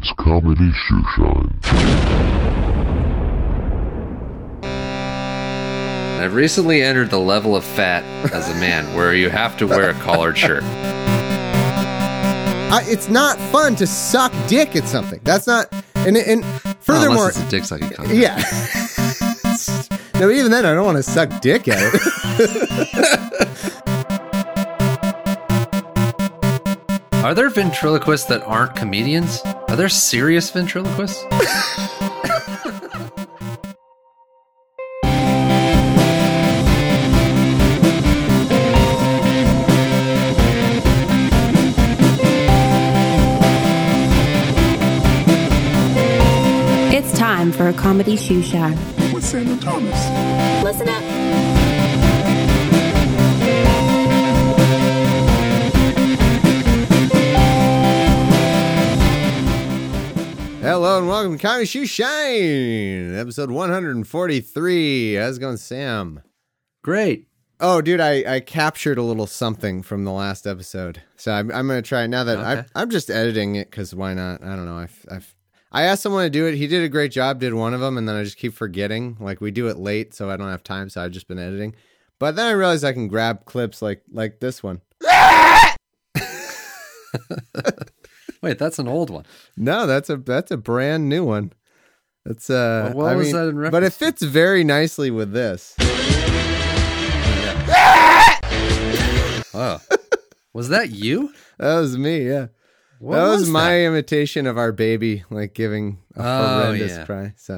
It's Comedy Shoeshine. I've recently entered the level of fat as a man where you have to wear a collared shirt. It's not fun to suck dick at something. That's not... And furthermore... Unless it's a dick sucking contest. Yeah. No, even then, I don't want to suck dick at it. Are there ventriloquists that aren't comedians? Are there serious ventriloquists? It's time for a comedy shoe shine. With Sandra Thomas. Listen up. Hello and welcome to Comedy Shoe Shine, episode 143. How's it going, Sam? Great. Oh, dude, I captured a little something from the last episode, so I'm going to try it now that Okay. I'm just editing it because why not? I don't know. I asked someone to do it. He did a great job, did one of them, and then I just keep forgetting. Like, we do it late, so I don't have time, so I've just been editing. But then I realized I can grab clips like this one. Wait, that's an old one. No, that's a brand new one. That's What was that in reference but it to? fits very nicely with this. Oh. Was that you? That was me, yeah. What that was was my that? imitation of our baby, like giving a horrendous cry. So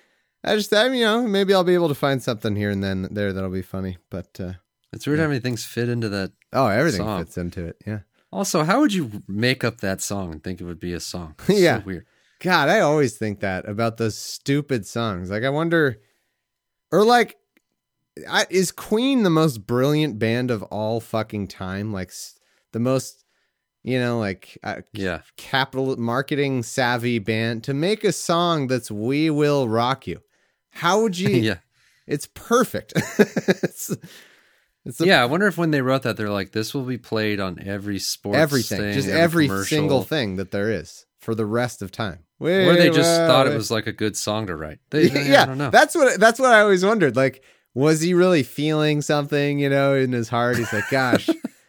maybe I'll be able to find something here and then there that'll be funny. But It's weird how many things fit into that. everything Song. fits into it. Yeah. Also, how would you make up that song and think it would be a song? It's Yeah. so weird. God, I always think that about those stupid songs. Like, I wonder, or like, is Queen the most brilliant band of all fucking time? Like, the most, Yeah. capital marketing savvy band to make a song that's "We Will Rock You." How would you? Yeah. It's perfect. Yeah, I wonder if when they wrote that, they're like, this will be played on every sports everything, thing, just every commercial. single thing that there is for the rest of time. Or they just thought it was like a good song to write. Yeah, I don't know. That's what I always wondered. Like, was he really feeling something, in his heart? He's like, gosh,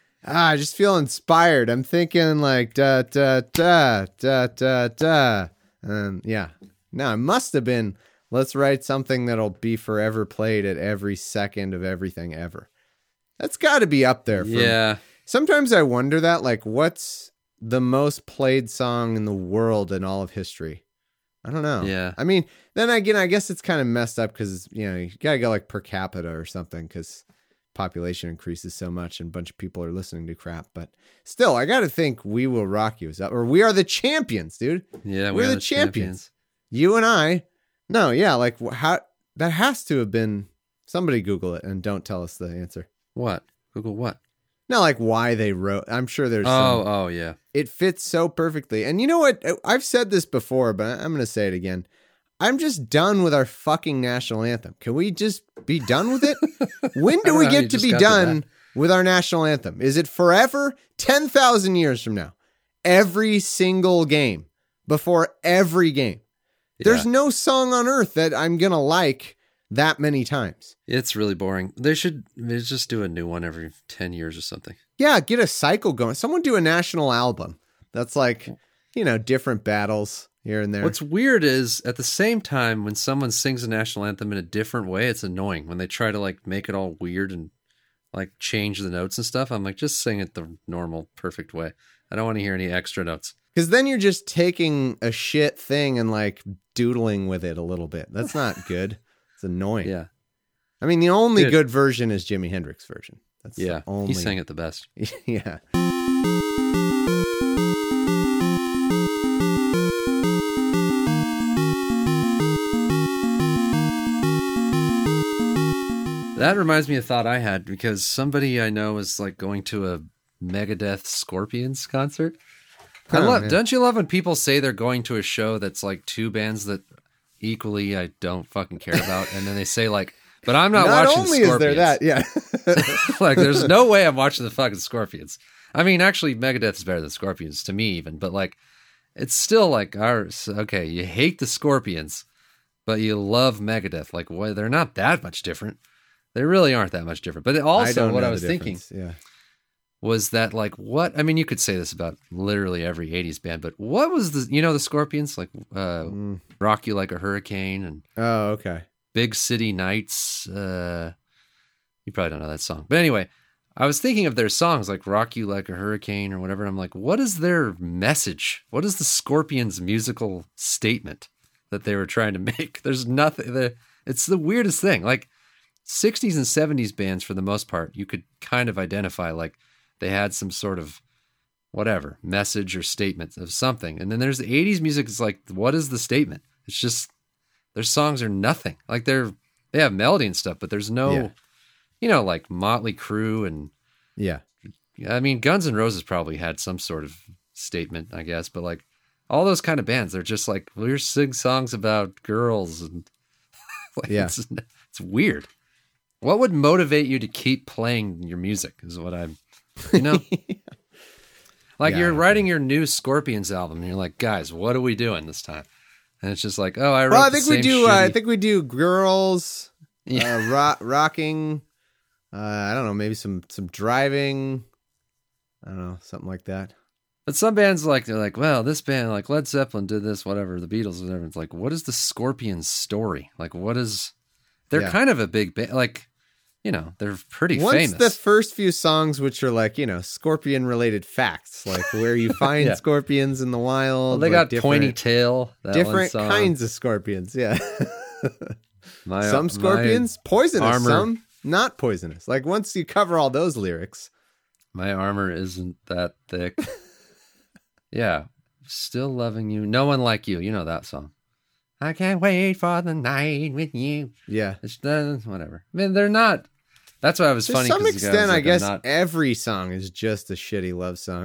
I just feel inspired. I'm thinking like da da da da da da. Yeah. No, it must have been, let's write something that'll be forever played at every second of everything ever. That's got to be up there. Yeah. Sometimes I wonder that, like, what's the most played song in the world in all of history? I don't know. Yeah. I mean, then again, I guess it's kind of messed up because, you got to go like per capita or something because population increases so much and a bunch of people are listening to crap. But still, I got to think "We Will Rock You" is up, or "We Are the Champions," dude. Yeah, We're the champions. You and I. No, yeah, like how that has to have been. Somebody Google it and don't tell us the answer. What? Google what? Not like why they wrote. I'm sure there's Oh, yeah. It fits so perfectly. And you know what? I've said this before, but I'm going to say it again. I'm just done with our fucking national anthem. Can we just be done with it? When do we get to be done with our national anthem? Is it forever? 10,000 years from now? Every single game. Before every game. There's no song on earth that I'm going to like that many times. It's really boring. They should just do a new one every 10 years or something. Yeah, get a cycle going. Someone do a national album that's like, different battles here and there. What's weird is at the same time when someone sings a national anthem in a different way, it's annoying. When they try to like make it all weird and like change the notes and stuff, I'm like, just sing it the normal, perfect way. I don't want to hear any extra notes. Because then you're just taking a shit thing and like doodling with it a little bit. That's not good. It's annoying. Yeah. I mean, the only good version is Jimi Hendrix's version. That's Yeah. the only. He sang it the best. Yeah. That reminds me of a thought I had because somebody I know is like going to a Megadeth Scorpions concert. Don't you love when people say they're going to a show that's like two bands that equally I don't fucking care about, and then they say like, but I'm not watching only Scorpions. is there that, yeah. Like, there's no way I'm watching the fucking Scorpions. I mean, actually, Megadeth is better than Scorpions to me even, but like, it's still like ours. Okay, you hate the Scorpions, but you love Megadeth. Like, well, they're not that much different. They really aren't that much different. But also, what I was thinking was that, like, what? I mean, you could say this about literally every '80s band, but what was the Scorpions, like "Rock You Like a Hurricane" and okay, "Big City Nights." You probably don't know that song, but anyway, I was thinking of their songs like "Rock You Like a Hurricane" or whatever. And I'm like, what is their message? What is the Scorpions' musical statement that they were trying to make? There's nothing. It's the weirdest thing. Like 60s and 70s bands, for the most part, you could kind of identify like they had some sort of whatever message or statement of something. And then there's the 80s music. It's like, what is the statement? It's just their songs are nothing. Like they have melody and stuff, but there's no. Like Motley Crue and I mean, Guns N' Roses probably had some sort of statement, I guess, but like all those kind of bands, they're just like, we're sing songs about girls and like, it's weird. What would motivate you to keep playing your music is what I'm, like you're writing your new Scorpions album and you're like, guys, what are we doing this time? And it's just like, oh, I think we do. I think we do girls, rocking. I don't know, maybe some driving. I don't know, something like that. But some bands they're like, well, this band, like Led Zeppelin did this, whatever, the Beatles, whatever. It's like, what is the Scorpions story? Like, what is? They're kind of a big band. Like, they're pretty famous. The first few songs, which are like, Scorpion related facts, like where you find scorpions in the wild. Well, they got Pointy Tail, different kinds of scorpions. Yeah, some scorpions poisonous, some not poisonous. Like once you cover all those lyrics, my armor isn't that thick. Yeah, still loving you. No one like you. You know that song. I can't wait for the night with you. Yeah, it's whatever. I mean, they're not. That's why it was funny. To some extent, I guess every song is just a shitty love song.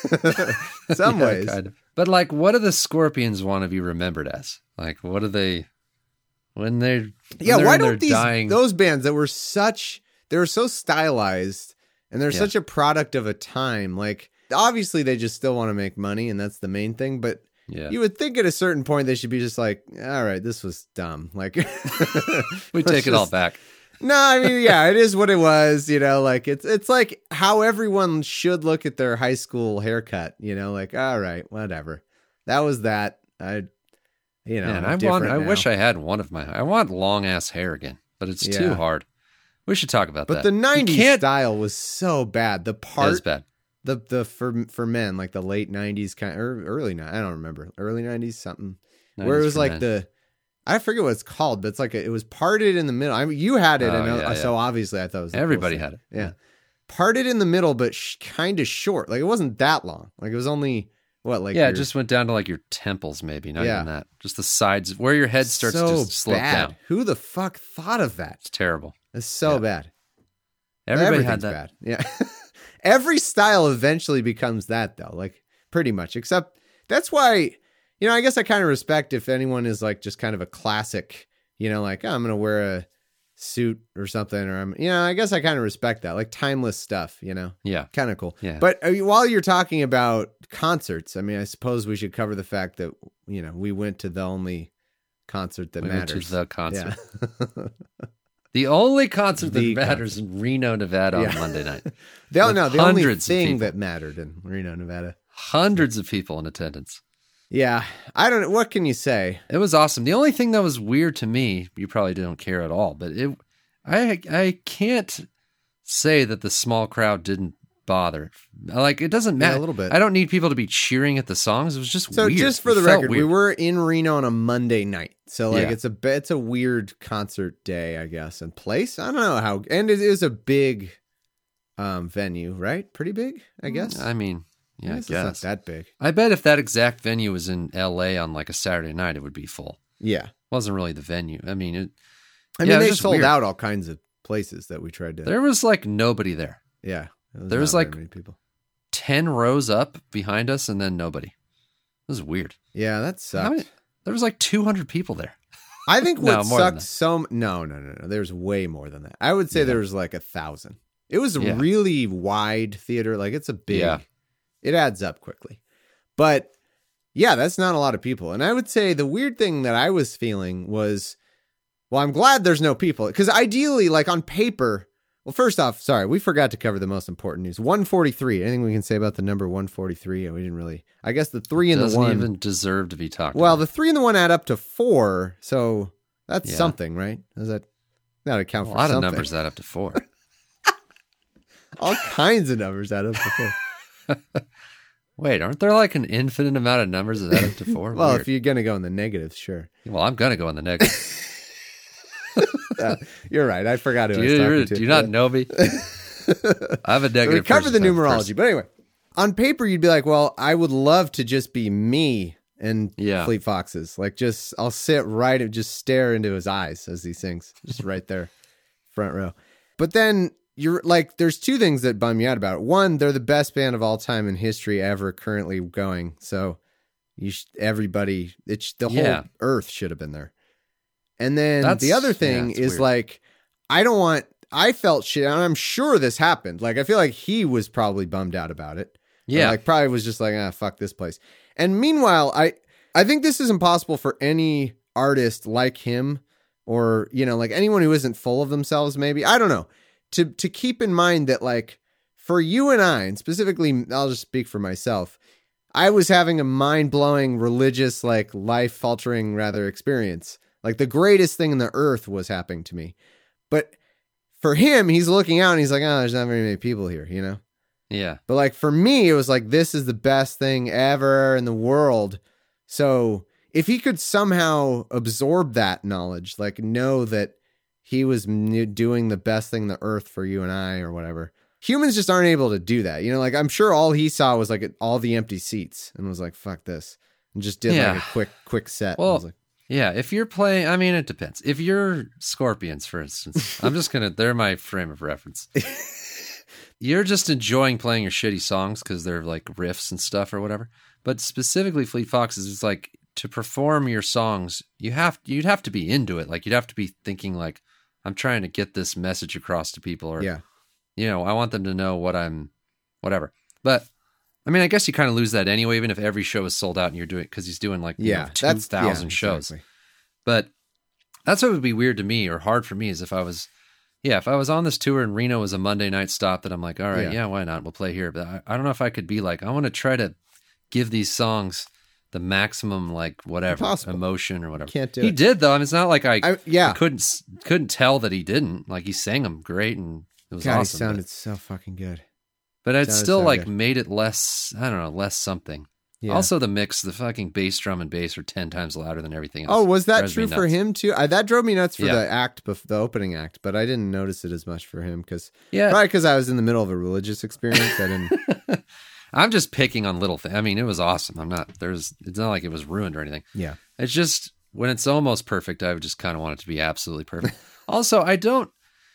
Some ways, kind of. But like, what do the Scorpions want to be remembered as? Like, what do they? When they're why don't those bands that were they were so stylized and they're such a product of a time, like obviously they just still want to make money and that's the main thing, but you would think at a certain point they should be just like, all right, this was dumb. Like we take it all back. No, I mean, it is what it was, like it's like how everyone should look at their high school haircut, like, all right, whatever. That was that. Man, I wish I had I want long ass hair again, but it's too hard. We should talk about that. But the 90s style was so bad. The part is bad. The for men, like the late 90s kind or early 90s, I don't remember. Early 90s something. Where it was like men. I forget what it's called, but it's like it was parted in the middle. I mean, you had it, so obviously I thought it was everybody had it. Yeah. Parted in the middle, but kind of short. Like it wasn't that long. Like it was only it just went down to like your temples, maybe, not even that. Just the sides where your head starts to slope down. Who the fuck thought of that? It's terrible. It's so bad. Everybody had that. Bad. Yeah. Every style eventually becomes that, though. Like pretty much. Except that's why, I guess I kind of respect if anyone is like just kind of a classic, like I'm going to wear a suit or something, or I guess I kind of respect that, like timeless stuff, Yeah. Kind of cool. Yeah. But while you're talking about concerts, I mean, I suppose we should cover the fact that, we went to the only concert that matters. Went to the concert. Yeah. The only concert that matters in Reno, Nevada on Monday night. The only thing that mattered in Reno, Nevada. Hundreds of people in attendance. Yeah. I don't know. What can you say? It was awesome. The only thing that was weird to me, you probably don't care at all, but I can't say that the small crowd didn't bother. Like, it doesn't matter. A little bit. I don't need people to be cheering at the songs. It was just weird. So just for the record, we were in Reno on a Monday night. So like it's a weird concert day, I guess, and place. I don't know how, and it is a big venue, right? Pretty big, I guess. I mean, I guess. It's not that big. I bet if that exact venue was in LA on like a Saturday night, it would be full. Yeah. It wasn't really the venue. I mean, they sold out all kinds of places that we tried to. There was like nobody there. Yeah. There was like many people. 10 rows up behind us and then nobody. It was weird. Yeah, that sucked. There was like 200 people there. I think what sucked No. There's way more than that. I would say there was like 1,000. It was a really wide theater. Like it's a big, it adds up quickly. But yeah, that's not a lot of people. And I would say the weird thing that I was feeling was, well, I'm glad there's no people. Because ideally, like on paper, well, first off, sorry, we forgot to cover the most important news. 143. Anything we can say about the number 143? We didn't really. I guess the 3 and the 1 doesn't even deserve to be talked about. Well, the 3 and the 1 add up to 4, so that's something, right? Does that account for a lot something? of numbers add up to 4. All kinds of numbers add up to 4. Wait, aren't there like an infinite amount of numbers that add up to 4? Well, Weird. if you're gonna go in the negatives, sure. Well, I'm gonna go in the negative. You're right. I forgot who I was talking to. Do you not know me? I have a negative. We covered the numerology, person. but anyway, on paper, you'd be like, well, I would love to just be me and Fleet Foxes. Like, I'll sit right and just stare into his eyes as he sings, just right there, front row. But then you're like, there's 2 things that bum you out about it. One, they're the best band of all time in history ever currently going. So everybody, the whole earth should have been there. And then the other thing is weird. Like, I felt shit, and I'm sure this happened. Like, I feel like he was probably bummed out about it. Yeah. Or like, probably was just like, fuck this place. And meanwhile, I think this is impossible for any artist like him, or, like anyone who isn't full of themselves, maybe. I don't know. To keep in mind that, like, for you and I, and specifically, I'll just speak for myself, I was having a mind-blowing, religious, like, life-altering, rather, experience. Like, the greatest thing in the earth was happening to me. But for him, he's looking out and he's like, oh, there's not very many people here, Yeah. But like, for me, it was like, this is the best thing ever in the world. So if he could somehow absorb that knowledge, like know that he was doing the best thing in the earth for you and I or whatever. Humans just aren't able to do that. Like, I'm sure all he saw was like all the empty seats and was like, fuck this. And just did like a quick set. Well, I was like, yeah, if you're playing, I mean, it depends. If you're Scorpions, for instance, they're my frame of reference. You're just enjoying playing your shitty songs because they're like riffs and stuff or whatever. But specifically Fleet Foxes, it's like, to perform your songs, you'd have to be into it. Like, you'd have to be thinking like, I'm trying to get this message across to people, or, I want them to know whatever. But I mean, I guess you kind of lose that anyway, even if every show is sold out and you're doing, because he's doing like 2,000 shows. Exactly. But that's what would be weird to me, or hard for me, is if I was on this tour and Reno was a Monday night stop, that I'm like, all right, why not? We'll play here. But I don't know if I could be like, I want to try to give these songs the maximum, like, whatever, emotion or whatever. Can't do he it. did, though. I mean, it's not like I couldn't tell that he didn't. Like, he sang them great, and it was awesome. He sounded so fucking good. But it still like made it less, I don't know, less something. Yeah. Also, the mix, the fucking bass drum and bass are 10 times louder than everything else. Oh, was that true for him too? That drove me nuts for the opening act, but I didn't notice it as much for him probably because I was in the middle of a religious experience. I didn't. I'm just picking on little things. I mean, it was awesome. It's not like it was ruined or anything. Yeah. It's just, when it's almost perfect, I would just kind of want it to be absolutely perfect. Also, I don't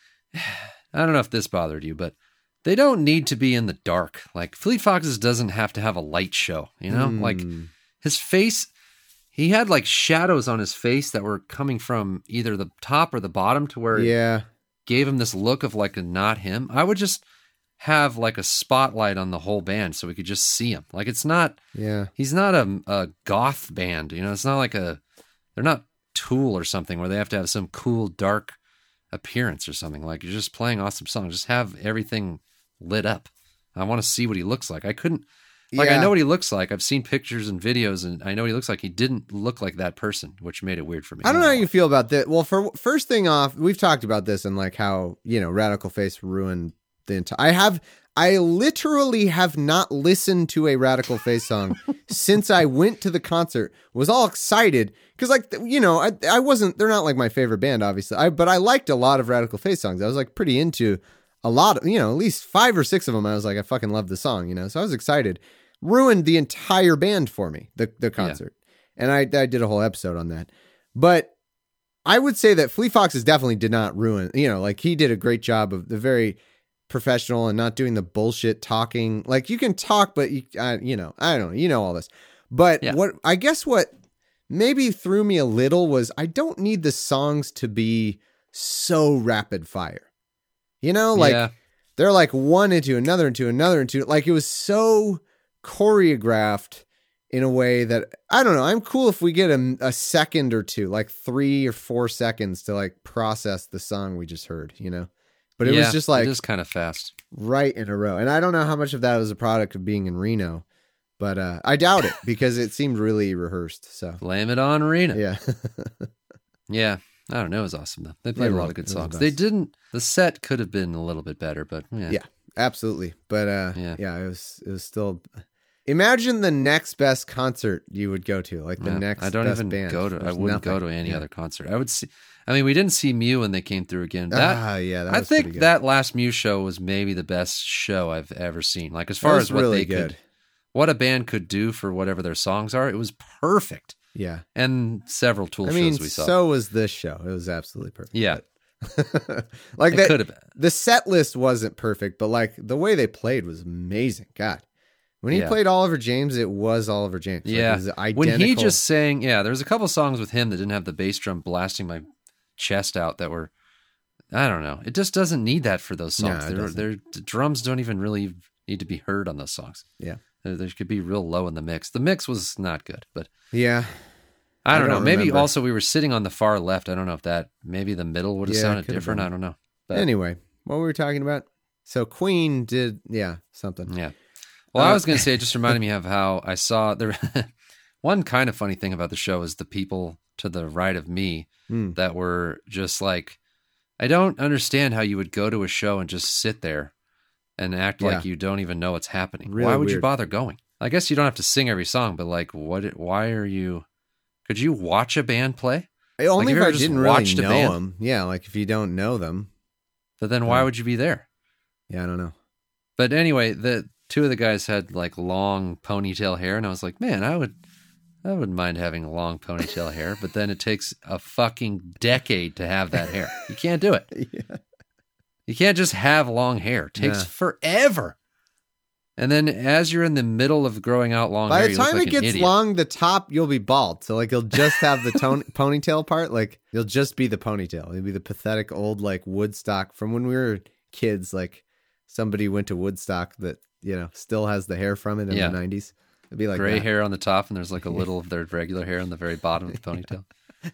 know if this bothered you, but they don't need to be in the dark. Like, Fleet Foxes doesn't have to have a light show, Like, his face, he had like shadows on his face that were coming from either the top or the bottom to where it gave him this look of like a not him. I would just have like a spotlight on the whole band so we could just see him. Like, it's not, he's not a goth band, it's not like they're not Tool or something where they have to have some cool dark appearance or something. Like, you're just playing awesome songs. Just have everything lit up. I want to see what he looks like. I couldn't, I know what he looks like. I've seen pictures and videos, and I know what he looks like. He didn't look like that person, which made it weird for me. I don't know how you feel about that. Well, first thing off, we've talked about this and like how, Radical Face ruined the entire. I literally have not listened to a Radical Face song since I went to the concert. Was all excited because, like, I wasn't. They're not like my favorite band, obviously. But I liked a lot of Radical Face songs. I was like pretty into a lot of, at least 5 or 6 of them. I was like, I fucking love the song, So I was excited. Ruined the entire band for me, the concert, and I did a whole episode on that. But I would say that Fleet Foxes definitely did not ruin. Like, he did a great job of the very professional and not doing the bullshit talking. Like, you can talk, but I don't know, all this. But what maybe threw me a little was I don't need the songs to be so rapid fire. They're like one into another into another into, like, it was so choreographed in a way that, I don't know, I'm cool if we get a second or two, like 3 or 4 seconds to like process the song we just heard, you know? But it was just like... it is kind of fast. Right in a row. And I don't know how much of that was a product of being in Reno, but I doubt it because it seemed really rehearsed. So blame it on Reno. Yeah. Yeah. I don't know. It was awesome though. They played a lot of good songs. The set could have been a little bit better, but yeah, absolutely. But yeah, it was still. Imagine the next best concert you would go to, like the next. I don't best even band. I wouldn't go to any other concert. I would see. I mean, we didn't see Mew when they came through again. That I was think pretty good. that last Mew show was maybe the best show I've ever seen. Like as far as what really they good. what a band could do for whatever their songs are, it was perfect. Yeah, and several Tool shows we saw. So was this show. It was absolutely perfect. Yeah, like it could have been. The set list wasn't perfect, but like the way they played was amazing. God. When he played Oliver James, it was Oliver James. Yeah. Like, it was identical. When he just sang, there was a couple songs with him that didn't have the bass drum blasting my chest out that were, I don't know. It just doesn't need that for those songs. No, the drums don't even really need to be heard on those songs. Yeah. They could be real low in the mix. The mix was not good, but yeah. I don't know. Maybe remember. also we were sitting on the far left. I don't know if maybe the middle would have sounded different. I don't know. But anyway, what were we talking about? So Queen did, something. Yeah. Well, I was going to say, it just reminded me of how I saw there. One kind of funny thing about the show is the people to the right of me that were just like, I don't understand how you would go to a show and just sit there and act like you don't even know what's happening. Really why would weird. you bother going? I guess you don't have to sing every song, but like, why are you, could you watch a band play? Only like, if I didn't really watched a know band, them. Yeah, like if you don't know them. But then why would you be there? Yeah, I don't know. But anyway, the two of the guys had like long ponytail hair, and I was like, man, I wouldn't mind having long ponytail hair, but then it takes a fucking decade to have that hair. You can't do it. Yeah. You can't just have long hair. It takes forever. And then as you're in the middle of growing out long hair, by the time it gets idiot. long, the top, you'll be bald. So like you'll just have the ponytail part. Like you'll just be the ponytail. You'll be the pathetic old like Woodstock from when we were kids. Like somebody went to Woodstock that, still has the hair from it in the 90s. It'd be like gray that. hair on the top, and there's like a little of their regular hair on the very bottom of the ponytail.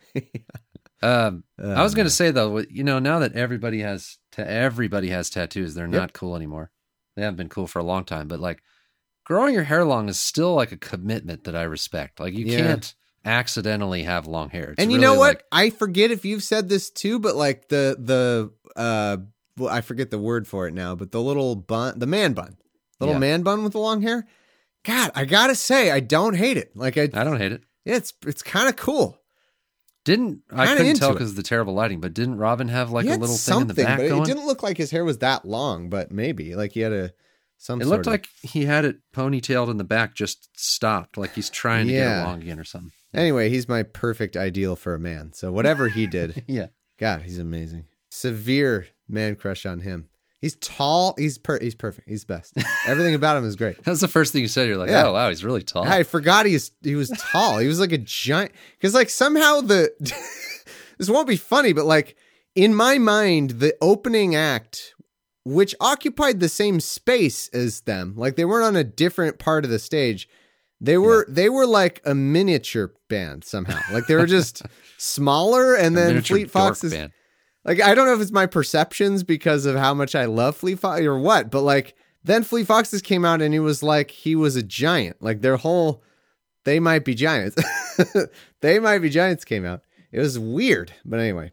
I was going to say though, now that everybody has tattoos, they're not cool anymore. They haven't been cool for a long time, but like growing your hair long is still like a commitment that I respect. Like you can't accidentally have long hair. It's and you really know what? like, I forget if you've said this too, but like well, I forget the word for it now, but the little bun, the man bun, man bun with the long hair. God, I gotta say, I don't hate it. Like I don't hate it. Yeah, it's kind of cool. I couldn't tell because of the terrible lighting, but didn't Robin have like a little thing in the back but going? It didn't look like his hair was that long, but maybe like he had some. It looked like he had it ponytailed in the back, just stopped, like he's trying to get it long again or something. Anyway, he's my perfect ideal for a man. So whatever he did, God, he's amazing. Severe man crush on him. He's tall. He's perfect. He's best. Everything about him is great. That was the first thing you said. You're like, oh wow, he's really tall. I forgot he was tall. He was like a giant. Because like somehow this won't be funny, but like in my mind, the opening act, which occupied the same space as them, like they weren't on a different part of the stage. They were like a miniature band somehow. Like they were just smaller, and then Fleet Foxes. Band. Like, I don't know if it's my perceptions because of how much I love Fleet Foxes or what, but like then Fleet Foxes came out and he was a giant. Like their whole, They Might Be Giants. They Might Be Giants came out. It was weird, but anyway.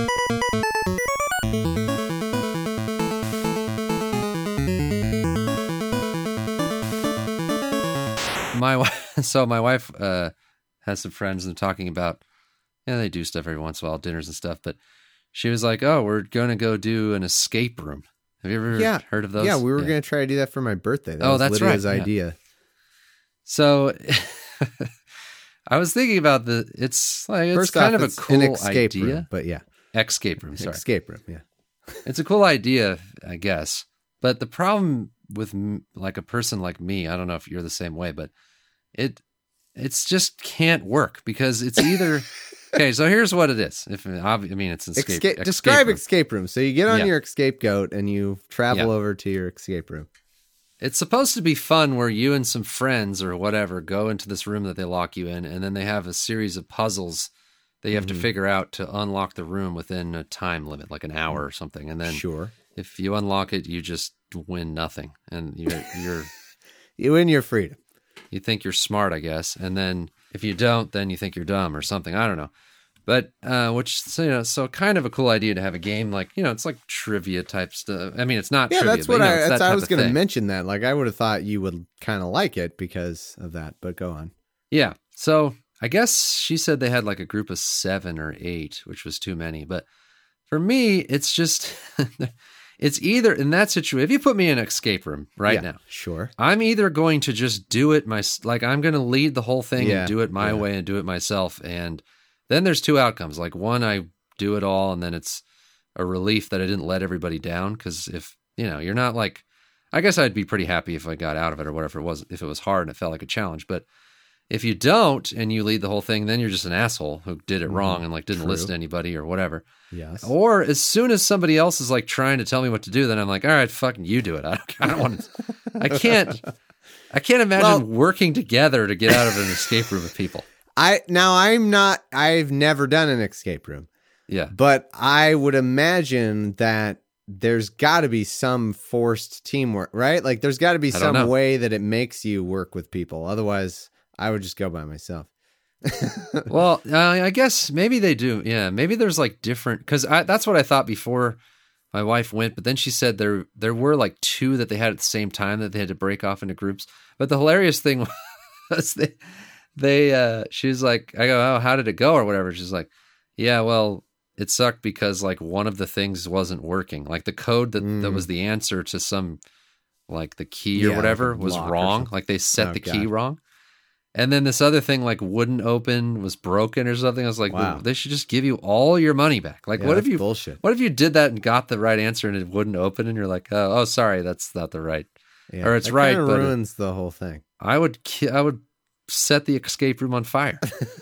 My wife has some friends and talking about, they do stuff every once in a while, dinners and stuff, but she was like, oh, we're going to go do an escape room. Have you ever heard of those? Yeah, we were going to try to do that for my birthday. That was that's Lydia's right. idea. Yeah. So I was thinking about it's kind of a cool an escape idea. Room, but yeah. Escape room, sorry. Escape room, yeah. It's a cool idea, I guess. But the problem with like a person like me, I don't know if you're the same way, but it's just can't work because it's either... Okay, so here's what it is. It's an escape Describe room. escape room. So you get on your escape goat and you travel over to your escape room. It's supposed to be fun where you and some friends or whatever go into this room that they lock you in, and then they have a series of puzzles that you have to figure out to unlock the room within a time limit, like an hour or something. And then if you unlock it, you just win nothing. And you're you win your freedom. You think you're smart, I guess. And then if you don't, then you think you're dumb or something. I don't know. But, so kind of a cool idea to have a game like, it's like trivia type stuff. I mean, it's not trivia, that's what I was going to mention that. Like, I would have thought you would kind of like it because of that, but go on. Yeah. So I guess she said they had like a group of 7 or 8, which was too many. But for me, it's just, it's either in that situation, if you put me in an escape room now, sure, I'm either going to just do it I'm going to lead the whole thing and do it my way and do it myself. And then there's 2 outcomes. Like one, I do it all, and then it's a relief that I didn't let everybody down. Because if you're not like, I guess I'd be pretty happy if I got out of it or whatever it was. If it was hard and it felt like a challenge, but if you don't and you lead the whole thing, then you're just an asshole who did it wrong and like didn't listen to anybody or whatever. Yes. Or as soon as somebody else is like trying to tell me what to do, then I'm like, all right, fucking you do it. I don't want to. I can't imagine working together to get out of an escape room with people. I've never done an escape room. Yeah. But I would imagine that there's got to be some forced teamwork, right? Like there's got to be some way that it makes you work with people. Otherwise, I would just go by myself. Well, I guess maybe they do. Yeah. Maybe there's like different, because that's what I thought before my wife went. But then she said there were like 2 that they had at the same time that they had to break off into groups. But the hilarious thing was she was like, I go, oh, how did it go or whatever? She's like, yeah, well, it sucked because like one of the things wasn't working. Like the code that was the answer to some, like the key or whatever was wrong. Like they set the key wrong. And then this other thing like wouldn't open, was broken or something. I was like, wow. They should just give you all your money back. Like what if you bullshit? What if you did that and got the right answer and it wouldn't open and you're like, oh sorry, that's not the right. Yeah, or it's right, but ruins the whole thing. I would set the escape room on fire.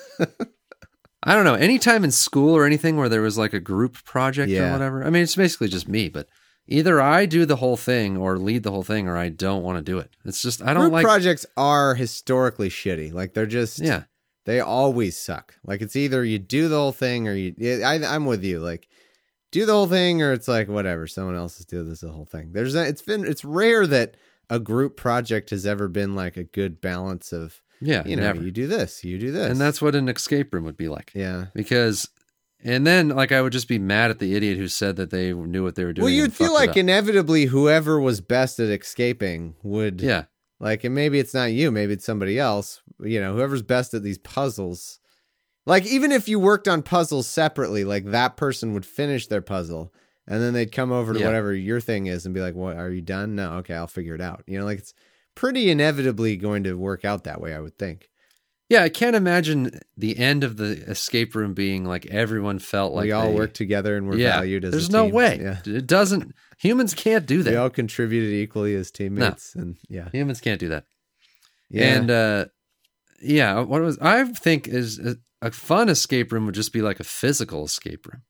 I don't know. Anytime in school or anything where there was like a group project or whatever. I mean, it's basically just me, but either I do the whole thing or lead the whole thing, or I don't want to do it. It's just, I don't like. Group projects are historically shitty. Like they're just, they always suck. Like it's either you do the whole thing or I'm with you. Like do the whole thing or it's like, whatever, someone else is doing the whole thing. It's rare that a group project has ever been like a good balance of, never. You do this, you do this. And that's what an escape room would be like. Yeah. And then like I would just be mad at the idiot who said that they knew what they were doing. Well, you'd feel like inevitably whoever was best at escaping would. Yeah. Like, and maybe it's not you, maybe it's somebody else. Whoever's best at these puzzles. Like, even if you worked on puzzles separately, like that person would finish their puzzle and then they'd come over to whatever your thing is and be like, what, are you done? No. Okay, I'll figure it out. Like it's pretty inevitably going to work out that way, I would think. Yeah, I can't imagine the end of the escape room being like everyone felt like we all work together and we're valued as there's a team. No way. Yeah. It doesn't. Humans can't do that. We all contributed equally as teammates. No. And humans can't do that. Yeah. And I think is a fun escape room would just be like a physical escape room.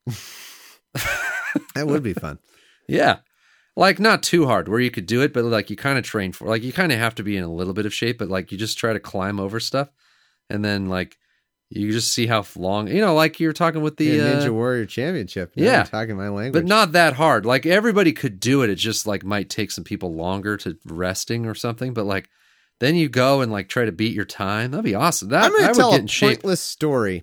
That would be fun. Yeah. Like not too hard where you could do it, but like you kind of train for, like you kind of have to be in a little bit of shape, but like you just try to climb over stuff. And then, like, you just see how long, like you're talking with the Ninja Warrior Championship. Now you're talking my language. But not that hard. Like, everybody could do it. It just, like, might take some people longer to resting or something. But, like, then you go and, like, try to beat your time. That'd be awesome. I'm going to tell a pointless story.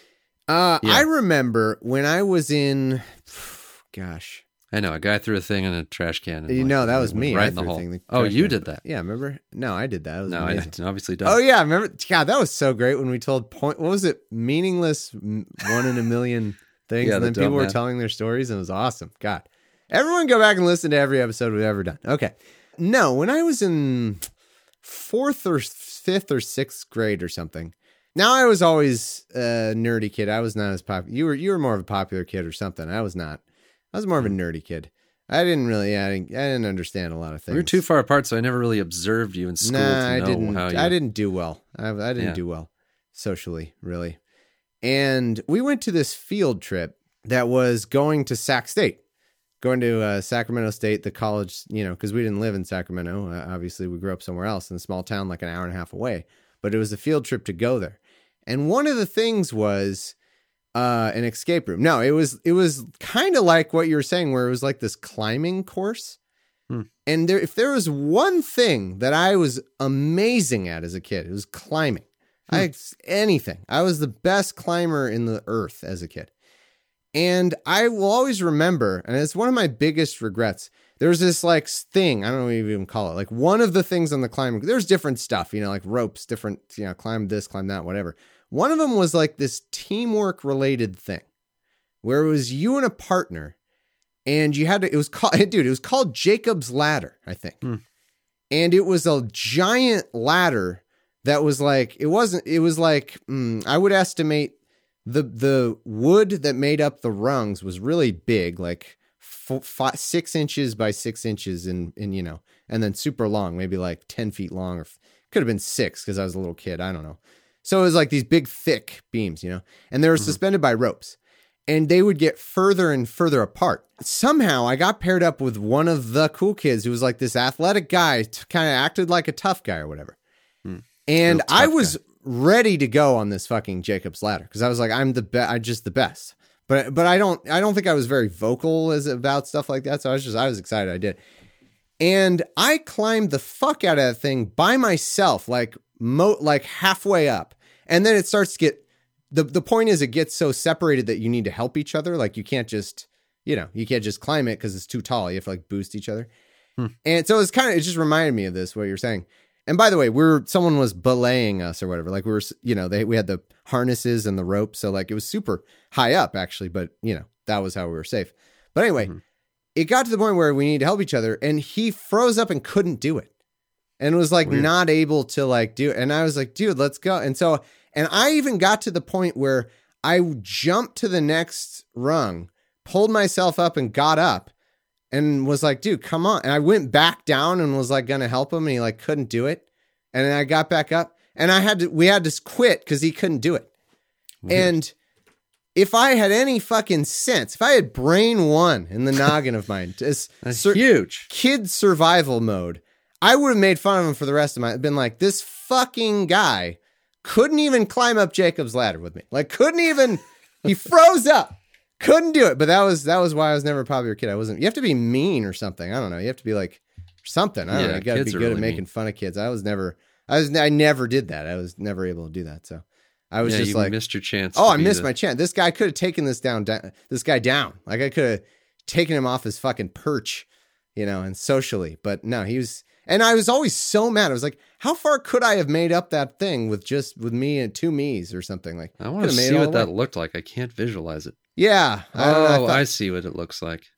I remember when I was in, gosh. I know, a guy threw a thing in a trash can. And that was me. Right in the hole. You did that. Yeah, remember? No, I did that. It was amazing. I obviously don't. Oh, yeah, remember? God, that was so great when we told what was it? Meaningless 1 in a million things. And then people were telling their stories, and it was awesome. God. Everyone go back and listen to every episode we've ever done. Okay. No, when I was in 4th or 5th or 6th grade or something. Now, I was always a nerdy kid. I was not as popular. You were more of a popular kid or something. I was not. I was more of a nerdy kid. I didn't understand a lot of things. We were too far apart, so I never really observed you in school. I didn't do well. I didn't do well socially, really. And we went to this field trip that was going to Sac State, going to Sacramento State, the college, because we didn't live in Sacramento. Obviously, we grew up somewhere else in a small town, like an hour and a half away. But it was a field trip to go there. And one of the things was an escape room. No, it was kind of like what you were saying, where it was like this climbing course. And if there was one thing that I was amazing at as a kid, it was climbing. Anything. I was the best climber in the earth as a kid. And I will always remember, and it's one of my biggest regrets, there was this like thing, I don't know what you even call it, like one of the things on the climbing, there's different stuff, like ropes, different, climb this, climb that, whatever. One of them was like this teamwork related thing where it was you and a partner and you had to, it was called Jacob's Ladder, I think. And it was a giant ladder that was like, it was like, I would estimate the wood that made up the rungs was really big, like 6 inches by 6 inches and then super long, maybe like 10 feet long, or could have been 6 because I was a little kid. I don't know. So it was like these big, thick beams, and they were suspended by ropes, and they would get further and further apart. Somehow I got paired up with one of the cool kids who was like this athletic guy, kind of acted like a tough guy or whatever. And I was ready to go on this fucking Jacob's Ladder because I was like, I'm just the best. But I don't think I was very vocal about stuff like that. So I was excited. I did. And I climbed the fuck out of that thing by myself, like halfway up. And then it starts to get, the point is it gets so separated that you need to help each other. Like you can't just climb it because it's too tall. You have to like boost each other. And so it just reminded me of this, what you're saying. And by the way, someone was belaying us or whatever. Like we were, we had the harnesses and the rope. So like it was super high up actually, but that was how we were safe. But anyway, it got to the point where we needed to help each other and he froze up and couldn't do it. And was like not able to like do it. And I was like, dude, let's go. And I even got to the point where I jumped to the next rung, pulled myself up and got up. And was like, dude, come on. And I went back down and was like going to help him. And he like couldn't do it. And then I got back up and we had to quit because he couldn't do it. And if I had any fucking sense, if I had brain one in the noggin of mine, that's huge kid survival mode, I would have made fun of him for the rest of my, been like, this fucking guy couldn't even climb up Jacob's Ladder with me. Like he froze up. Couldn't do it, but that was why I was never a popular kid. You have to be mean or something. I don't know. You have to be like something. I don't know. You got to be good at making fun of kids. I never did that. I was never able to do that. So I was just like, missed your chance. Oh, I missed my chance. This guy could have taken this guy down. Like I could have taken him off his fucking perch, and socially, but no, he was, and I was always so mad. I was like, how far could I have made up that thing with me and two me's or something? Like I want to see what that looked like. I can't visualize it. Yeah. I see what it looks like.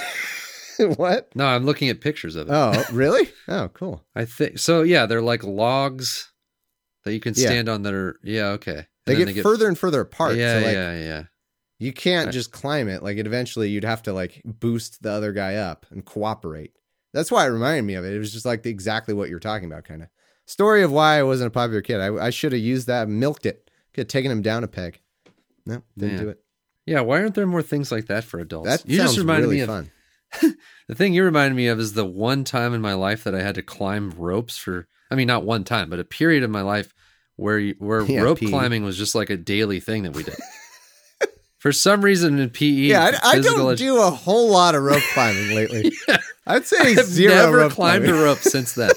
What? No, I'm looking at pictures of it. Oh, really? Oh, cool. I think so. Yeah, they're like logs that you can stand on that are, okay. They get further and further apart. Yeah, so like, yeah. You can't just climb it. Like eventually you'd have to like boost the other guy up and cooperate. That's why it reminded me of it. It was just like exactly what you're talking about, kind of. Story of why I wasn't a popular kid. I should have used that, milked it. Could have taken him down a peg. No, didn't do it. Yeah, why aren't there more things like that for adults? That sounds really fun. The thing you reminded me of is the one time in my life that I had to climb ropes for, not one time, but a period of my life where rope climbing was just like a daily thing that we did. For some reason in PE. Yeah, I don't do a whole lot of rope climbing lately. I'd say I've zero never rope climbed climbing. a rope since then.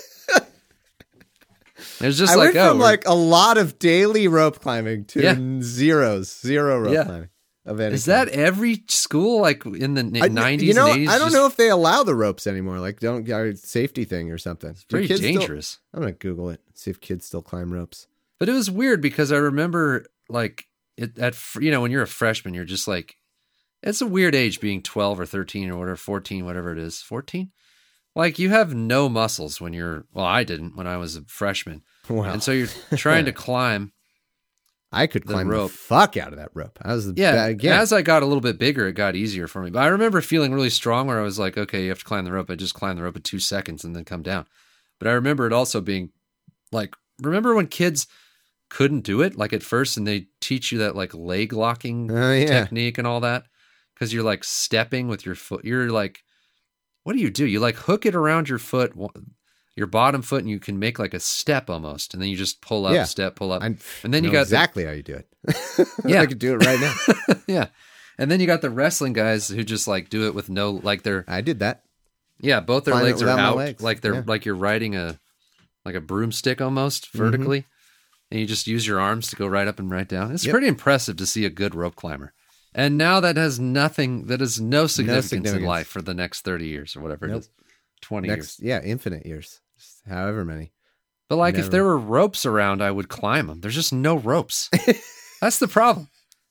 It was just I like, went from like a lot of daily rope climbing to zero rope climbing. Of any is kind. that every school like in the 90s and 80s? I don't know if they allow the ropes anymore. Like, safety thing or something. It's pretty dangerous. I'm going to Google it, see if kids still climb ropes. But it was weird because I remember like when you're a freshman, you're just like, it's a weird age being 12 or 13 or whatever, 14, whatever it is. 14? Like you have no muscles I didn't when I was a freshman. Wow. And so you're trying to climb. I could climb the fuck out of that rope. I was As I got a little bit bigger, it got easier for me. But I remember feeling really strong where I was like, okay, you have to climb the rope. I just climbed the rope in 2 seconds and then come down. But I remember it also being like, remember when kids couldn't do it like at first and they teach you that like leg locking technique and all that? because you're like stepping with your foot. You're like, what do? You like hook it around your foot, your bottom foot, and you can make like a step almost. And then you just pull up, step, pull up. And then you got exactly how you do it. Yeah. I could do it right now. Yeah. And then you got the wrestling guys who just like do it with no, like they're. I did that. Yeah. Both their Climb it legs are without my out. legs. Like they're like you're riding a broomstick almost vertically. And you just use your arms to go right up and right down. It's pretty impressive to see a good rope climber. And now that has nothing, that is no significance in life for the next 30 years or whatever it is. 20 years. Yeah, infinite years. Just however many. But like if there were ropes around, I would climb them. There's just no ropes. That's the problem.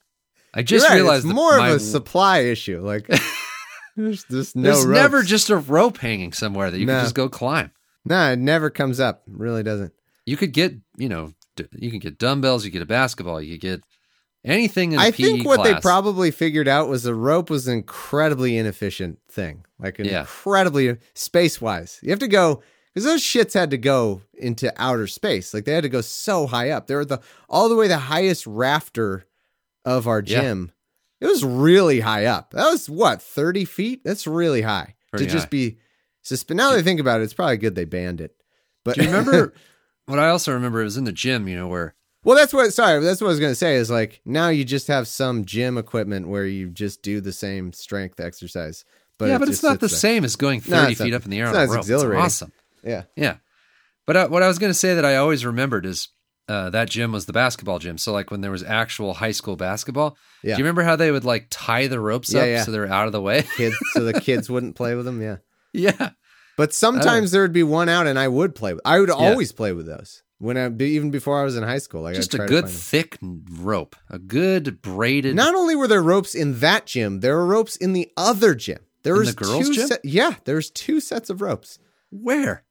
I just realized it's more of a supply issue. Like there's no There's ropes. never just a rope hanging somewhere that you can just go climb. No, it never comes up. It really doesn't. You could get, you can get dumbbells, you get a basketball, you could get anything in a PE class. I think what they probably figured out was the rope was an incredibly inefficient thing. Like incredibly space-wise. You have to go, because those shits had to go into outer space. Like they had to go so high up. They were all the way the highest rafter of our gym. It was really high up. That was 30 feet? That's really high. Pretty just be suspended. Now that I think about it, it's probably good they banned it. But do you remember what I also remember? It was in the gym, where. Well, that's what I was going to say is like now you just have some gym equipment where you just do the same strength exercise. But but it's not the same as going 30 feet up in the air on a rope. Exhilarating. It's awesome. Yeah. Yeah. But what I was going to say that I always remembered is that gym was the basketball gym. So like when there was actual high school basketball, do you remember how they would like tie the ropes up so they're out of the way? So the kids wouldn't play with them? Yeah. Yeah. But sometimes there would be one out and I would play with. I would always play with those. Even before I was in high school. Like just a good thick rope, a good braided. Not only were there ropes in that gym, there were ropes in the other gym. There was the girls' gym? There's 2 sets of ropes. Where?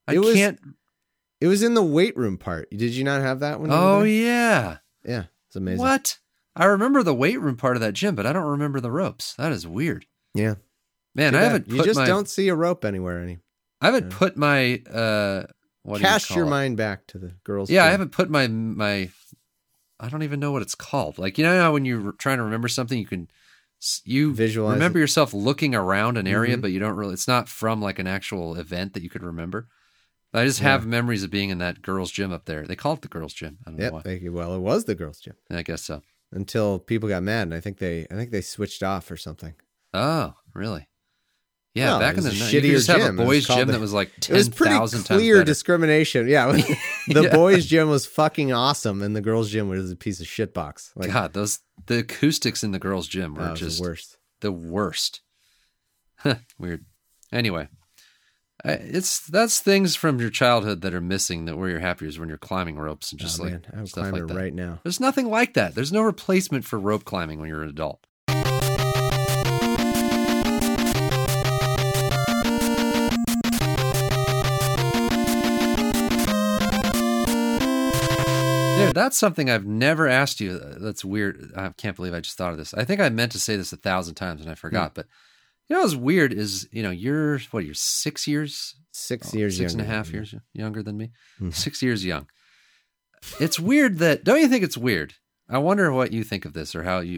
It was in the weight room part. Did you not have that one? Oh, yeah. Yeah, it's amazing. What? I remember the weight room part of that gym, but I don't remember the ropes. That is weird. Yeah. Man, I haven't You just don't see a rope anywhere I haven't put my cast your mind back to the girls' Yeah, gym. I haven't put my I don't even know what it's called. Like, how when you're trying to remember something, you visualize remember yourself looking around an area, but you don't really, it's not from like an actual event that you could remember. I just have memories of being in that girls' gym up there. They call it the girls' gym. I don't know why. Well, it was the girls' gym. I guess so. Until people got mad, and I think they switched off or something. Oh, really? Yeah, back in the night, you could just have a boys' gym that was like 10,000 times better. It was pretty clear discrimination. Yeah, the boys' gym was fucking awesome, and the girls' gym was a piece of shit box. Like, God, the acoustics in the girls' gym were just the worst. The worst. Weird. Anyway, that's things from your childhood that are missing. That where you're happier is when you're climbing ropes and just I would stuff climb like it that. right now. There's nothing like that. There's no replacement for rope climbing when you're an adult. Dude, that's something I've never asked you. That's weird. I can't believe I just thought of this. I think I meant to say this 1,000 times and I forgot. But what's weird is, you're 6 years? 6 years 6.5 years younger than me? 6 years young. It's weird don't you think it's weird? I wonder what you think of this or how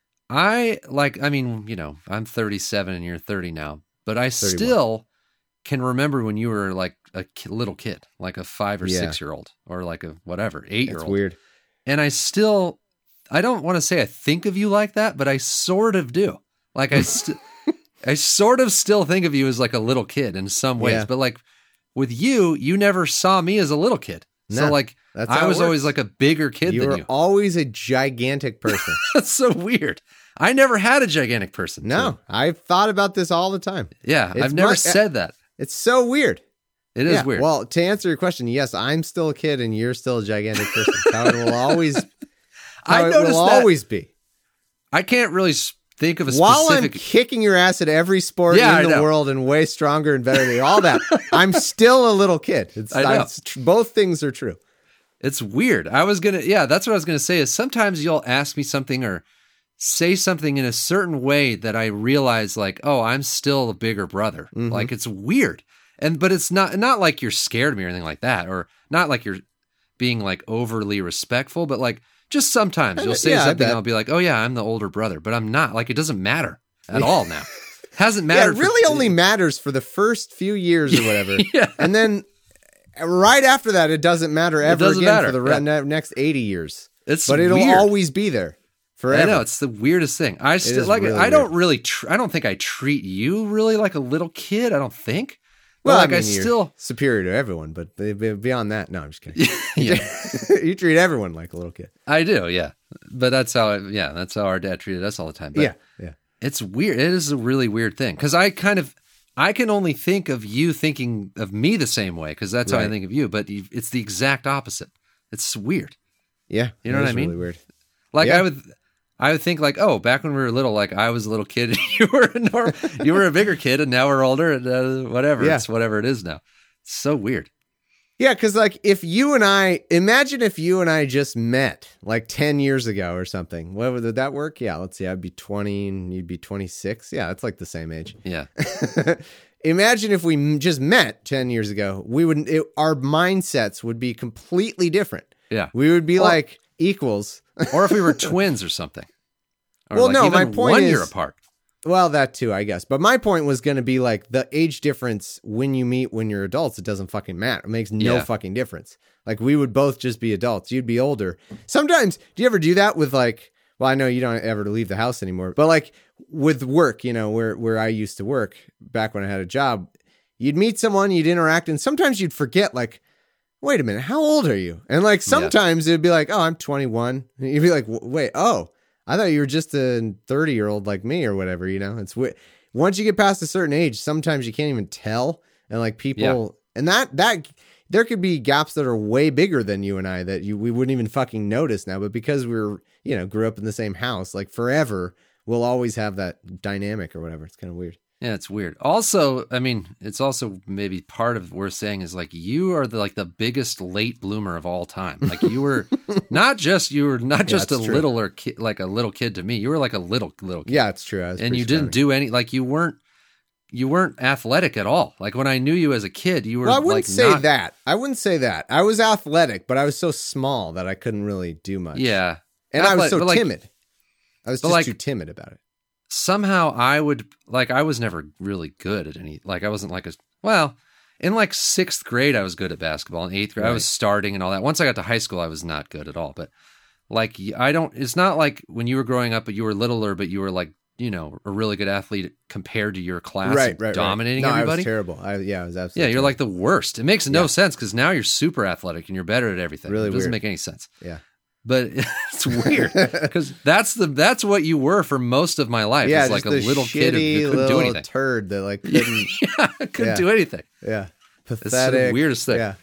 I'm 37 and you're 30 now, but I 31. Still can remember when you were like a little kid, like a 5 or 6 year old or like a 8-year-old. It's weird. And I don't want to say I think of you like that, but I sort of do. Like I sort of still think of you as like a little kid in some ways, but like with you never saw me as a little kid. No, so like I was always like a bigger kid than you. You were always a gigantic person. That's so weird. I never had a gigantic person. No, too. I've thought about this all the time. Yeah, I've never said that. It's so weird. It is weird. Well, to answer your question, yes, I'm still a kid and you're still a gigantic person. How it will always, always be. I can't really think of a While specific... I'm kicking your ass at every sport in the world and way stronger and better than all that, I'm still a little kid. Both things are true. It's weird. That's what I was going to say is sometimes you'll ask me something or say something in a certain way that I realize like, oh, I'm still a bigger brother. Mm-hmm. Like it's weird. But it's not like you're scared of me or anything like that, or not like you're being like overly respectful, but like just sometimes you'll say something and I'll be like, oh yeah, I'm the older brother, but I'm not. Like it doesn't matter. at all now. Hasn't Yeah, mattered. it really only matters for the first few years or whatever. Yeah. And then right after that, it doesn't matter ever doesn't again matter. for the next 80 years. But it'll weird. always be there forever. I know, it's the weirdest thing. I still is like really I don't weird. really I don't think I treat you really like a little kid. I don't think. But Well, like I mean, you're still superior to everyone, but beyond that, no, I'm just kidding. yeah, You treat everyone like a little kid. I do, yeah. But that's how our dad treated us all the time. But Yeah. it's weird. It is a really weird thing because I can only think of you thinking of me the same way because that's how I Right. think of you. But it's the exact opposite. It's weird. Yeah. You know it what is I mean? Really weird. Like Yeah. I would think like, oh, back when we were little, like I was a little kid, and you were a bigger kid, and now we're older, and whatever. Yeah. It's whatever it is now. It's so weird. Yeah, because like imagine if you and I just met like 10 years ago or something. Would that work? Yeah, let's see. I'd be 20 and you'd be 26. Yeah, it's like the same age. Yeah, Imagine if we just met 10 years ago. Our mindsets would be completely different. yeah. We would be like equals. Or if we were twins or something. Or Well, like no, even my point 1 is- year apart. Well, that too, I guess. But my point was going to be like the age difference when you meet when you're adults, it doesn't fucking matter. It makes no Yeah. fucking difference. Like we would both just be adults. You'd be older. Sometimes, do you ever do that with like, well, I know you don't ever leave the house anymore, but like with work, you know, where I used to work back when I had a job, you'd meet someone, you'd interact, and sometimes you'd forget like, wait a minute, how old are you? And like sometimes it'd be like, oh, I'm 21. And you'd be like, wait, oh, I thought you were just a 30-year-old like me or whatever, you know? It's once you get past a certain age, sometimes you can't even tell. And like people, and that there could be gaps that are way bigger than you and I that we wouldn't even fucking notice now. But because we're, you know, grew up in the same house, like forever, we'll always have that dynamic or whatever. It's kind of weird. Yeah, it's weird. Also, I mean, it's also maybe part of what we're saying is like you are the biggest late bloomer of all time. Like you were not just a that's true. littler kid, like a little kid to me. You were like a little kid. Yeah, it's true. And you didn't do any, like you weren't athletic at all. Like when I knew you as a kid, you were. Well, I wouldn't like say not, that. I wouldn't say that. I was athletic, but I was so small that I couldn't really do much. Yeah, and I was Athletic, so but, like, timid. I was but, just like, too timid about it. somehow I was never really good at any, like I wasn't like in like 6th grade, I was good at basketball. In 8th grade, I was starting and all that. Once I got to high school, I was not good at all. But like, it's not like when you were growing up, but you were littler, but you were like, you know, a really good athlete compared to your class, Right. dominating No, everybody. I was terrible. I was absolutely. Yeah, you're terrible. like the worst. It makes no sense because now you're super athletic and you're better at everything. Really it doesn't weird. make any sense. Yeah. But it's weird because that's what you were for most of my life. Yeah, It's like a just little kid who couldn't do little anything. turd that like couldn't. Couldn't Yeah. do anything. Yeah, It's pathetic. the weirdest thing. Yeah.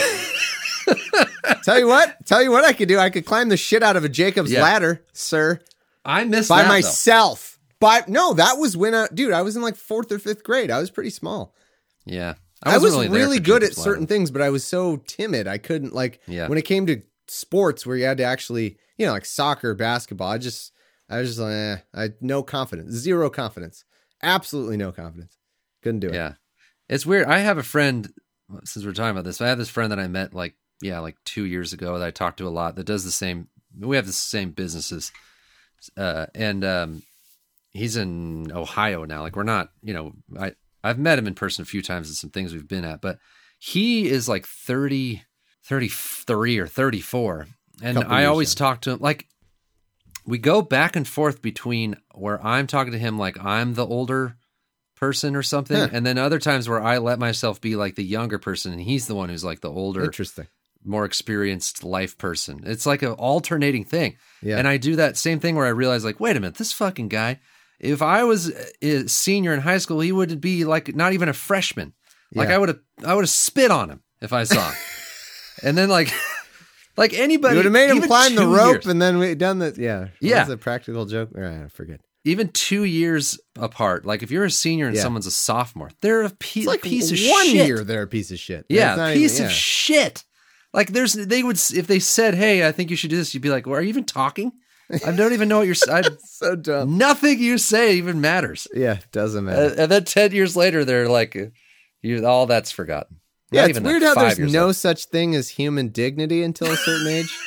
Tell you what I could do. I could climb the shit out of a Jacob's Yeah. ladder, sir, I miss by that, myself. No, that was when I was in like 4th or 5th grade. I was pretty small. though. Yeah, I was wasn't there really for good at Jacob's certain Ladder. things, but I was so timid. I couldn't when it came to sports where you had to actually, you know, like soccer, basketball. I was just like, I had no confidence, zero confidence, absolutely no confidence. Couldn't do it. Yeah, it's weird. I have a friend. Since we're talking about this, I have this friend that I met like 2 years ago that I talked to a lot. That does the same. We have the same businesses, and he's in Ohio now. Like we're not, you know, I've met him in person a few times at some things we've been at, but he is like 33 or 34. And Couple I years always young. talk to him like we go back and forth between where I'm talking to him like I'm the older person or something, Huh. and then other times where I let myself be like the younger person and he's the one who's like the older, Interesting. more experienced life person. It's like an alternating thing. Yeah. And I do that same thing where I realize like, wait a minute, this fucking guy, if I was a senior in high school, he would be like not even a freshman. Like Yeah. I would have spit on him if I saw him. And then like anybody You would have made him even climb the 2 rope years- and then we done that. Yeah. Yeah. That was a practical joke. I forget. even 2 years apart. Like if you're a senior and Yeah. someone's a sophomore, they're a piece of shit. 1 year they're a piece of shit. Yeah, It's not piece even- of shit. Like they would, if they said, "Hey, I think you should do this," you'd be like, "Well, are you even talking? I don't even know what you're saying. So dumb. Nothing you say even matters." Yeah, doesn't matter. And then 10 years later, they're like, all that's forgotten. Yeah, Not it's even weird that, how 5 there's years no later. such thing as human dignity until a certain age.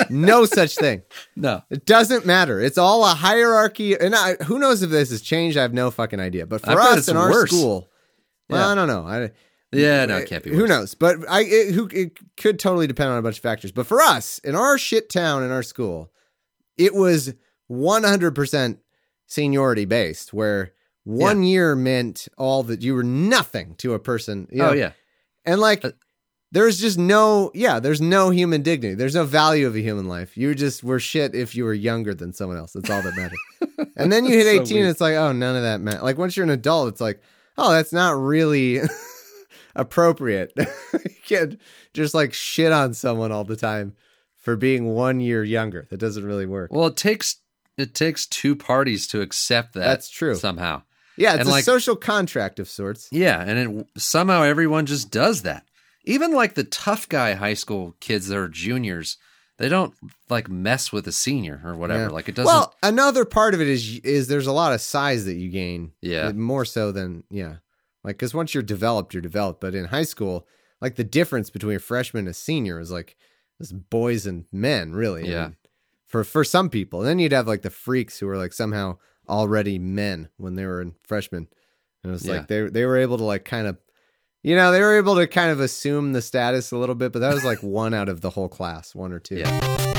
No such thing. No. It doesn't matter. It's all a hierarchy. And who knows if this has changed? I have no fucking idea. But for us in our school, well, I don't know. No, it can't be worse. Who knows? But it could totally depend on a bunch of factors. But for us, in our shit town, in our school, it was 100% seniority based, where 1 year meant all that you were nothing to a person. You know? Oh, yeah. And like, there's just there's no human dignity. There's no value of a human life. You just were shit if you were younger than someone else. That's all that mattered. And then you hit 18 and it's like, oh, none of that matters. Like once you're an adult, it's like, oh, that's not really appropriate. You can't just like shit on someone all the time for being 1 year younger. That doesn't really work. Well, it takes two parties to accept that. That's true. Somehow. Yeah, it's a social contract of sorts. Yeah, and somehow everyone just does that. Even like the tough guy high school kids that are juniors, they don't like mess with a senior or whatever. Yeah. Like it doesn't. Well, another part of it is there's a lot of size that you gain. Yeah. More so than, like, because once you're developed, you're developed. But in high school, like the difference between a freshman and a senior is like this boys and men, really. Yeah. I mean, for some people. And then you'd have like the freaks who were like somehow already men when they were in freshmen. And it was like they were able to like kind of, they were able to kind of assume the status a little bit, but that was like one out of the whole class, one or two. Yeah.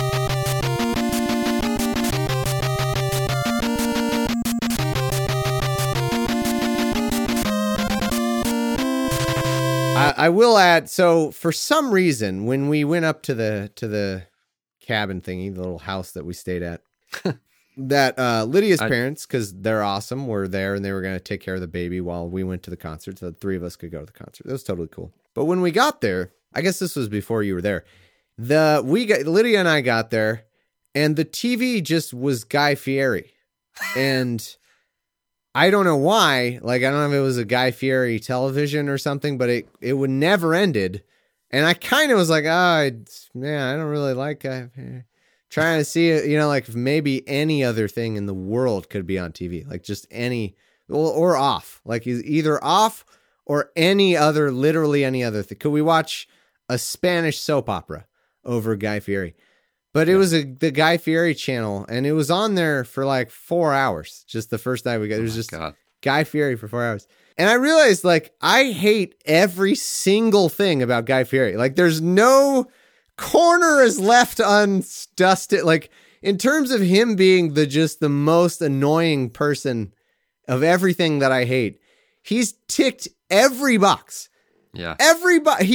I will add, so for some reason, when we went up to the cabin thingy, the little house that we stayed at, that Lydia's parents, because they're awesome, were there and they were going to take care of the baby while we went to the concert, so the three of us could go to the concert. That was totally cool. But when we got there, I guess this was before you were there, Lydia and I got there, and the TV just was Guy Fieri. And I don't know why, like, I don't know if it was a Guy Fieri television or something, but it would never ended. And I kind of was like, I don't really like Guy Fieri. Trying to see it, like if maybe any other thing in the world could be on TV, like just any, or off, like either off or literally any other thing. Could we watch a Spanish soap opera over Guy Fieri? But it was the Guy Fieri channel, and it was on there for like 4 hours. Just the first night we got, it was just Guy Fieri for 4 hours. And I realized, like, I hate every single thing about Guy Fieri. Like, there's no corner is left undusted. Like, in terms of him being the most annoying person of everything that I hate, he's ticked every box. Yeah. Everybody,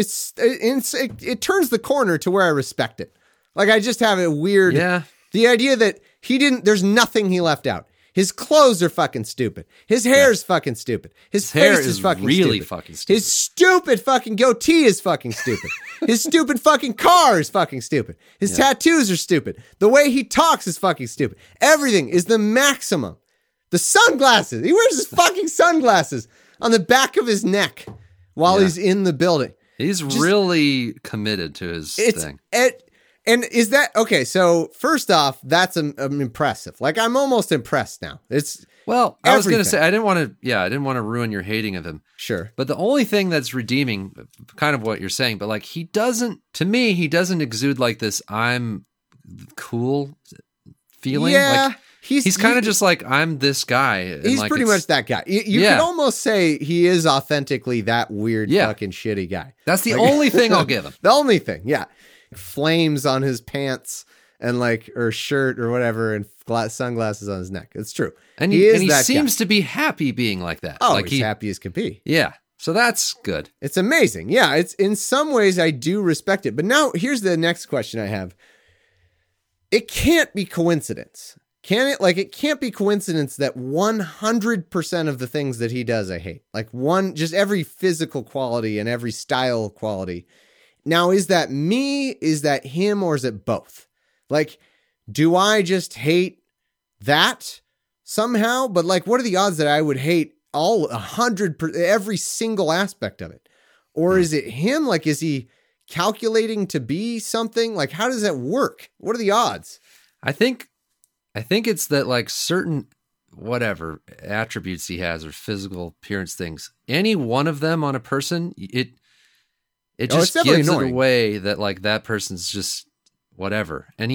it turns the corner to where I respect it. Like, I just have a weird, the idea that there's nothing he left out. His clothes are fucking stupid. His hair is fucking stupid. His face is fucking really stupid. Fucking stupid. His stupid fucking goatee is fucking stupid. His stupid fucking car is fucking stupid. His tattoos are stupid. The way he talks is fucking stupid. Everything is the maximum. The sunglasses. He wears his fucking sunglasses on the back of his neck while he's in the building. He's really committed to his thing. And is that okay? So first off, that's impressive. Like, I'm almost impressed now. It's I was going to say I didn't want to ruin your hating of him. Sure, but the only thing that's redeeming, kind of what you're saying, but like he doesn't exude like this I'm cool feeling. Yeah, like, he's kind of just like, I'm this guy. He's like, pretty much that guy. You could almost say he is authentically that weird fucking shitty guy. That's the only thing I'll give him. The only thing, yeah. Flames on his pants and or shirt or whatever, and sunglasses on his neck. It's true. And he seems to be happy being like that. Oh, like he's happy as can be. Yeah. So that's good. It's amazing. Yeah. It's in some ways I do respect it. But now here's the next question I have. It can't be coincidence. Can it? Like, it can't be coincidence that 100% of the things that he does I hate. Like, just every physical quality and every style quality. Now, is that me? Is that him? Or is it both? Like, do I just hate that somehow? But like, what are the odds that I would hate 100%, every single aspect of it? Or is it him? Like, is he calculating to be something? Like, how does that work? What are the odds? I think it's that, like, certain whatever attributes he has or physical appearance things, any one of them on a person, it just gives it away that, like, that person's just whatever. And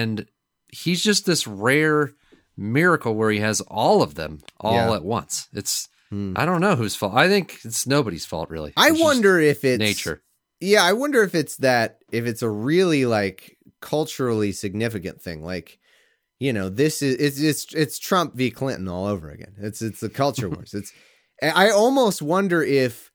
he's just this rare miracle where he has all of them all at once. It's I don't know whose fault. I think it's nobody's fault, really. I wonder if it's nature. Yeah, I wonder if it's a really like culturally significant thing. Like, this is it's Trump v. Clinton all over again. It's the culture wars. I almost wonder if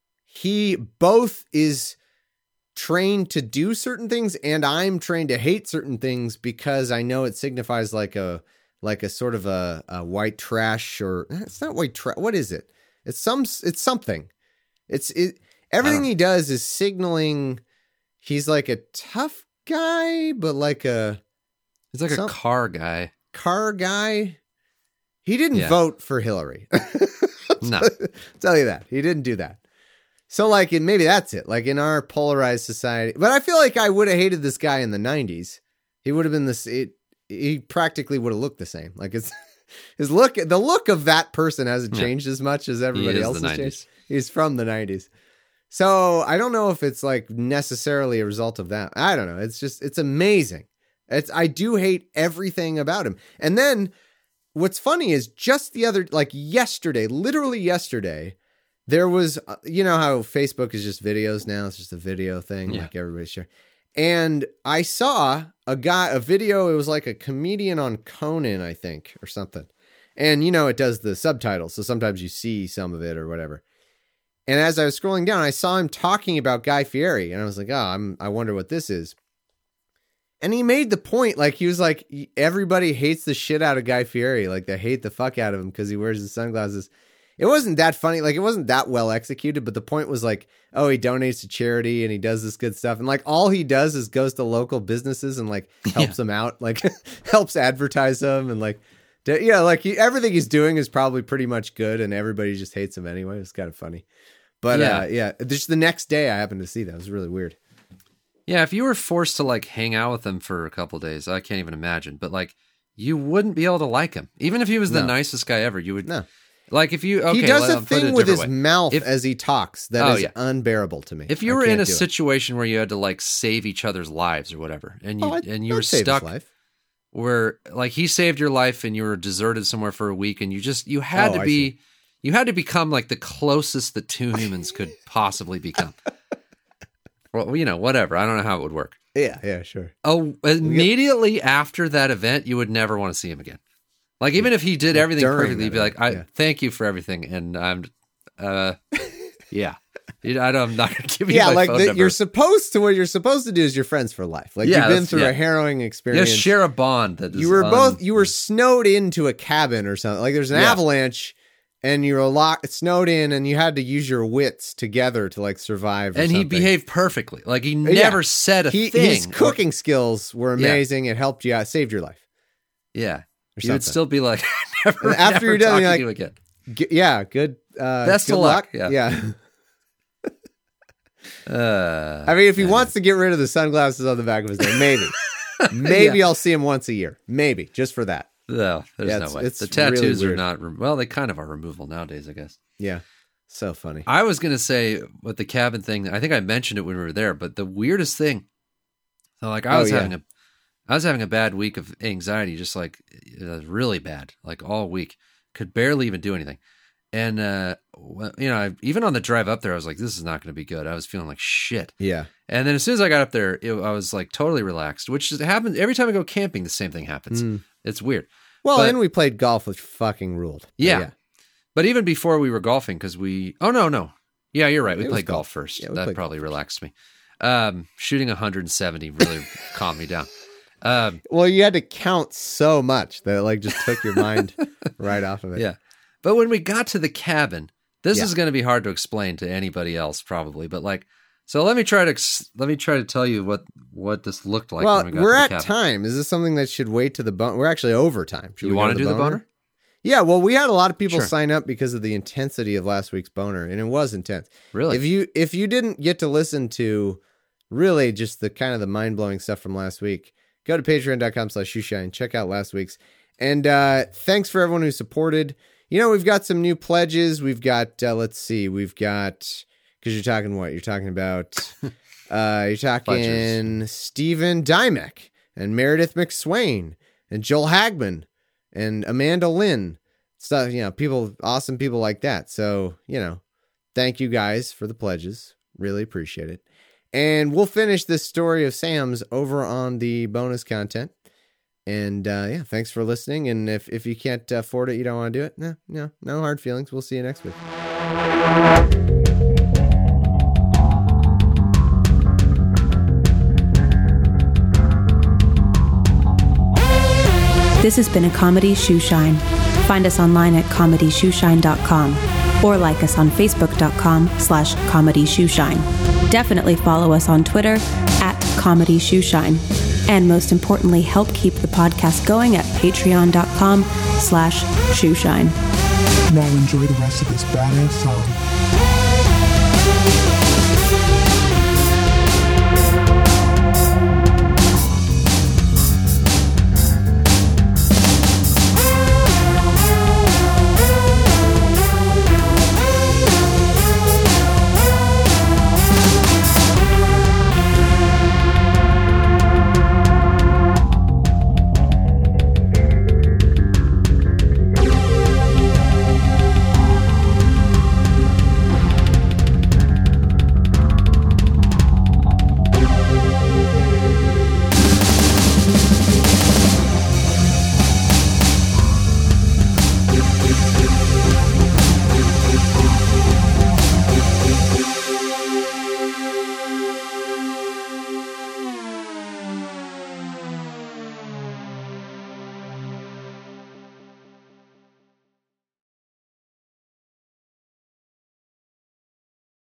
he both is trained to do certain things and I'm trained to hate certain things because I know it signifies like a sort of a white trash, or it's not white trash. What is it? It's something. Everything he does is signaling he's like a tough guy, but he's like a car guy. Car guy. He didn't vote for Hillary. No. Tell you that. He didn't do that. So maybe that's it. Like in our polarized society, but I feel like I would have hated this guy in the 90s. He would have been he practically would have looked the same. Like the look of that person hasn't changed as much as everybody else has changed. He's from the 90s. So I don't know if it's like necessarily a result of that. I don't know. It's amazing. I do hate everything about him. And then what's funny is just literally yesterday, there was, how Facebook is just videos now. It's just a video thing. Yeah. Like everybody's sharing. And I saw a video. It was like a comedian on Conan, I think, or something. And, it does the subtitles. So sometimes you see some of it or whatever. And as I was scrolling down, I saw him talking about Guy Fieri. And I was like, I wonder what this is. And he made the point, like, he was like, everybody hates the shit out of Guy Fieri. Like, they hate the fuck out of him because he wears his sunglasses. It wasn't that funny. Like, it wasn't that well executed, but the point was like, oh, he donates to charity and he does this good stuff. And like, all he does is goes to local businesses and like helps them out, like helps advertise them. And like, everything he's doing is probably pretty much good. And everybody just hates him anyway. It's kind of funny. But just the next day I happened to see that. It was really weird. Yeah. If you were forced to like hang out with him for a couple of days, I can't even imagine, but like you wouldn't be able to like him. Even if he was the nicest guy ever, you would. No. Like if you, he does a thing with his mouth as he talks that is unbearable to me. If you were in a situation where you had to like save each other's lives or whatever, and you were stuck where like he saved your life and you were deserted somewhere for a week, and you had to become like the closest the two humans could possibly become. Well, whatever. I don't know how it would work. Yeah, sure. Oh, immediately after that event, you would never want to see him again. Like, even if he did everything perfectly, you'd be like, thank you for everything. And I'm, I'm not going to give you my phone number. What you're supposed to do is you're friends for life. Like, you've been through a harrowing experience. You share a bond that is you were snowed into a cabin or something. Like, there's an avalanche and you were snowed in and you had to use your wits together to, like, survive. And he behaved perfectly. Like, he never said a thing. His cooking skills were amazing. It helped you out, saved your life. Yeah. You would still be like, after you're done, you're like, you again. Good. Best good of luck. Yeah. I mean, if he wants to get rid of the sunglasses on the back of his head, maybe I'll see him once a year. Maybe just for that. No, there's no way. The tattoos are not, they kind of are removable nowadays, I guess. Yeah. So funny. I was going to say with the cabin thing, I think I mentioned it when we were there, but the weirdest thing, so like I was having a bad week of anxiety, just like really bad, like all week. Could barely even do anything. And, even on the drive up there, I was like, this is not going to be good. I was feeling like shit. Yeah. And then as soon as I got up there, I was like totally relaxed, which happens every time I go camping. The same thing happens. It's weird. Well, and we played golf, which fucking ruled. Yeah. But even before we were golfing, because no. Yeah, you're right. We played golf first. Yeah, that probably relaxed me. Shooting 170 really calmed me down. Well, you had to count so much that it like just took your mind right off of it. Yeah. But when we got to the cabin, this is going to be hard to explain to anybody else probably, but like, so let me try to tell you what this looked like. Well, when we got we're to the at cabin. Time. Is this something that should wait to the boner? We're actually over time. You want to do the boner? Yeah. Well, we had a lot of people sign up because of the intensity of last week's boner, and it was intense. Really? If you didn't get to listen to really just the kind of the mind blowing stuff from last week, go to patreon.com/shoeshine. Check out last week's. And thanks for everyone who supported. We've got some new pledges. We've got, because you're talking what? You're talking about You're talking Stephen Dymek and Meredith McSwain and Joel Hagman and Amanda Lynn. So, awesome people like that. So, thank you guys for the pledges. Really appreciate it. And we'll finish this story of Sam's over on the bonus content. And thanks for listening. And if you can't afford it, you don't want to do it, no hard feelings. We'll see you next week. This has been a Comedy Shoeshine. Find us online at comedyshoeshine.com or like us on facebook.com/comedyshoeshine. Definitely follow us on Twitter at Comedy Shoeshine. And most importantly, help keep the podcast going at patreon.com/shoeshine. Now enjoy the rest of this badass song.